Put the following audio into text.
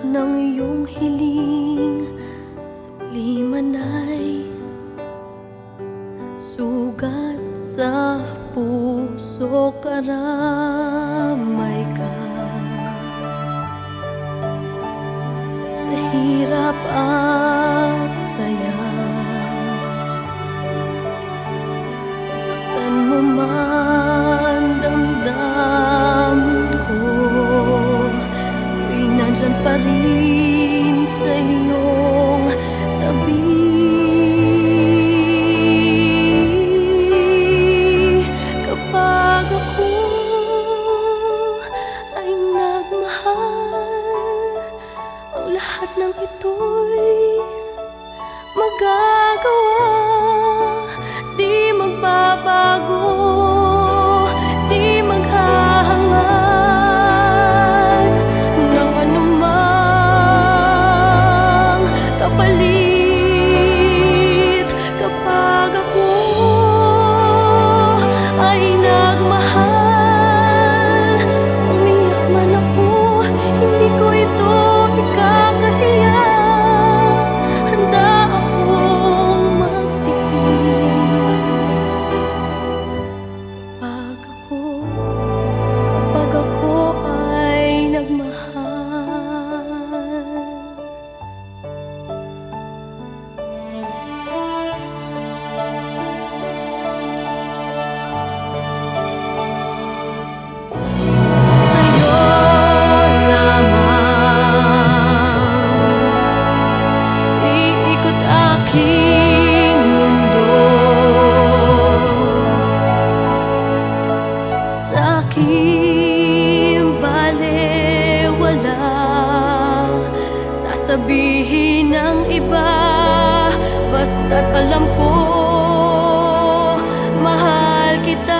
ng iyong hiling, suliman ay sugat sa puso, karamay ka. Sa hirap at saya, masaktan mo man damdamin ko, ako'y nandyan pa rin sa iyong tabi. Kapag ako ay nagmahal, ang lahat ng ito'y magagawa. Di magbabago, di maghahangad ng anumang kapalit. Kapag ako ay nagmahal, umiyak man ako, hindi ko ito ikakahiya. Handa akong magtiis kapag ako ay nagmahal. Sa'yo lamang iikot aking mundo, sa aking balewala sasabihin ng iba, basta't alam ko mahal kita.